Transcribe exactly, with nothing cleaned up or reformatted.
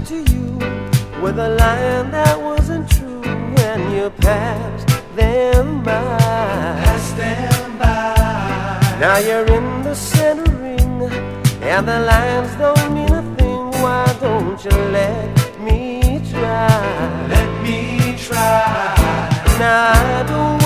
to you with a line that wasn't true, and you passed them by. Pass them by. Now you're in the center ring, and the lines don't mean a thing. Why don't you let me try? Let me try. Now I don't